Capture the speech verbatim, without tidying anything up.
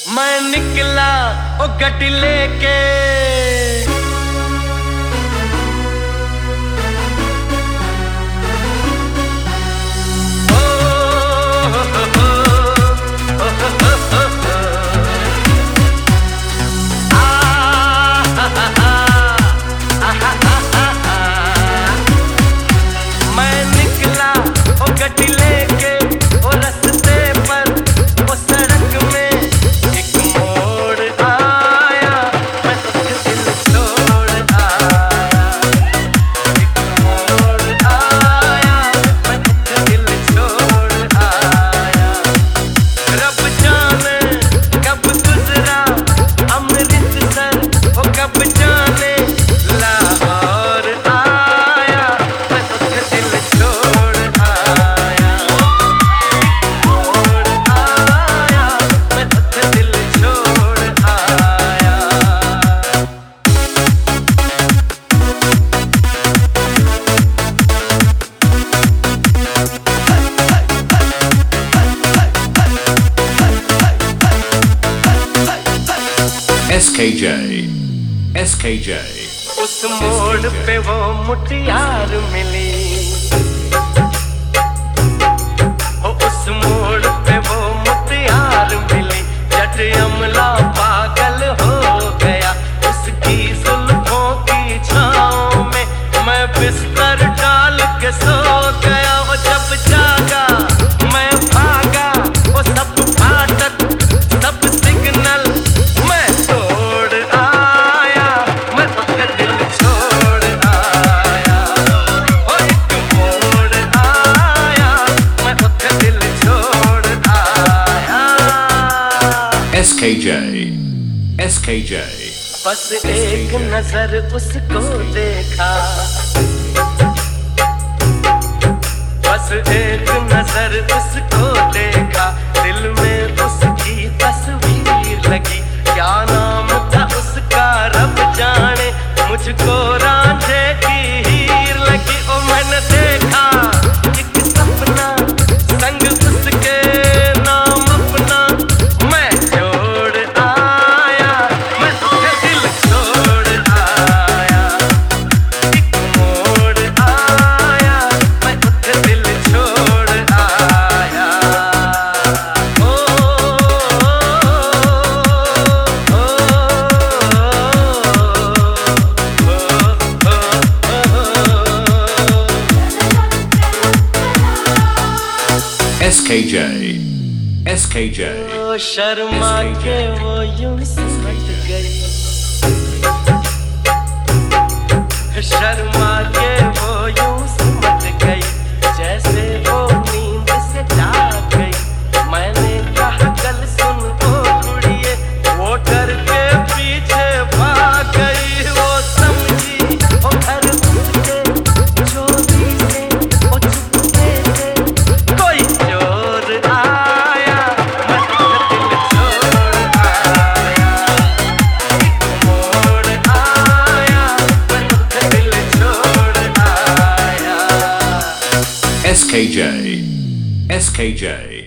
मैं निकला ओ गड्डी लेके, मैं निकला ओ गड्डी लेके, ओ रस्ते पर ओ सड़क में एक मोड़ आया, मैं तुझे दिल छोड़ आया। एक मोड़ आया, मैं तुझे दिल छोड़ आया। रब जाने कब गुजरा अमृतसर, ओ कब जाने लाहौर आया, मैं तुझे दिल छोड़ आया। मोड़ आया, मैं तुझे दिल छोड़ आया। S K J, S K J. उस मोड़ पे वो मुटियार मिली, ओ उस मोड़ पे वो मुटियार मिली। जट अमला पागल हो गया उसकी जुल्फों की छाँव में, मैं बिस्तर डाल के सो गया। वो जब जागा मैं भागा, वो सब फाटक सब सिग्नल मैं तोड़ आया, मैं तुझे दिल छोड़ आया। ओ एक मोड़ आया, मैं तुझे दिल छोड़ आया। S K J, S K J. बस एक नजर उसको देखा, बस एक नजर उसको देखा, दिल में उसकी तस्वीर लगी। क्या नाम था उसका रब जाने, मुझको रांझे की हीर लगी। ओ मैंने देखा एक सपना संग उसके नाम अपना, मैं छोड़ आया, मैं तुझे दिल छोड़ आया। एक मोड़ आया, मैं तुझे दिल छोड़ आया। ओ, S K J, S K J. ओ शर्मा के वो यूं सिमट गई, शर्मा के वो यूं सिमट गई, जैसे वो नींद से जाग गई। मैंने कहा कल सुन ओ कुड़िए, वो डर के पीछे भाग गई। वो समझी ओ घर उसके चोरी से, ओ चुपके से कोई चोर आया, मैं तुझे दिल छोड़ आया। एक मोड़ आया, मैं तुझे दिल छोड़ आया। S K J, S K J.